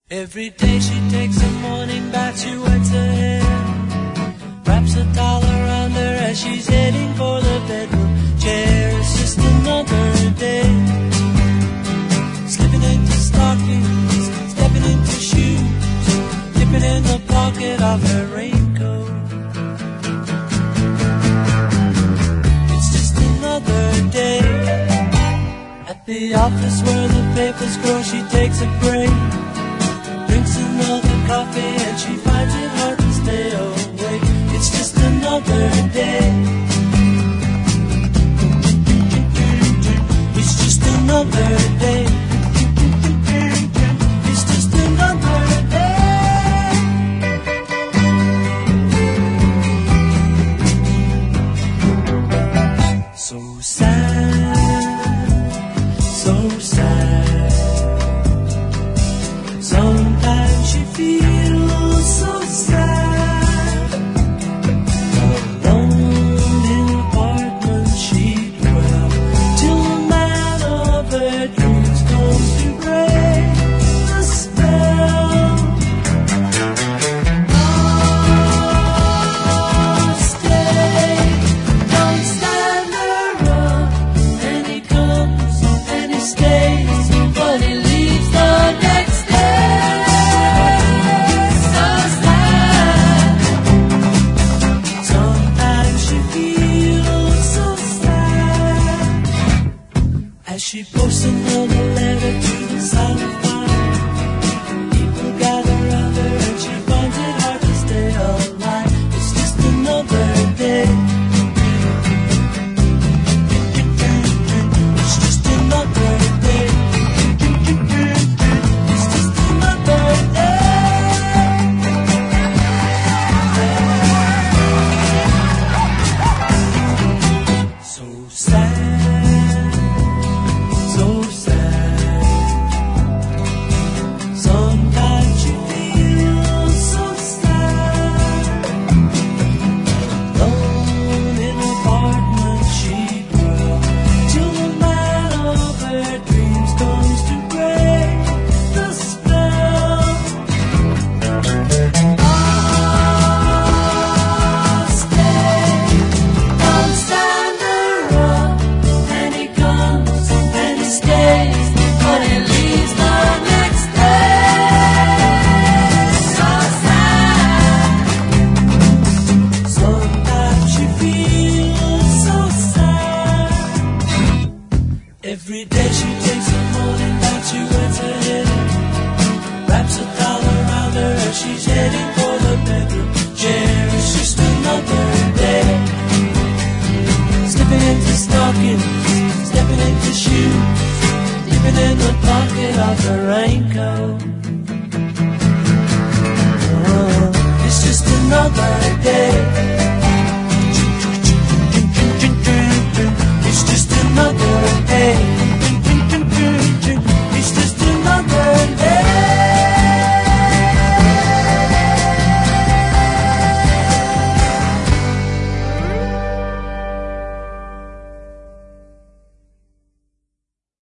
Every day she takes a morning bath, she wets her hair, wraps a towel around her as she's heading for the bedroom chair. It's just another day, slipping into stockings, stepping into shoes, dipping in the pocket of her raincoat. It's just another day, at the office where the papers grow, she takes a break, drinks another coffee and she finds it hard to stay awake. It's just another day. It's just another day. It's just another day. So sad, so sad. Sometimes she feels so sad, alone in an apartment she dwells, till the man of her dreams comes to break the spell. Oh, stay, don't stand around, and he comes and he stays, but he leaves the next day. As she posts another letter to the silent fire, people gather around her and she finds it hard to stay alive. It's just another day. It's just another day. It's just another day. So sad, so sad. Sometimes you feel so sad, alone in an apartment she dwells, till the man of her dreams comes to break the spell. Oh, stay, don't stand around, and he comes and he stays, but he leaves the next day. So sad. Sometimes she feels so sad. Every day she takes a morning bath, she wets her head, wraps a towel around her as she's heading for the bedroom chair. It's just another day, slipping into stockings, stepping into shoes, dipping in the pocket of her raincoat. Oh, it's just another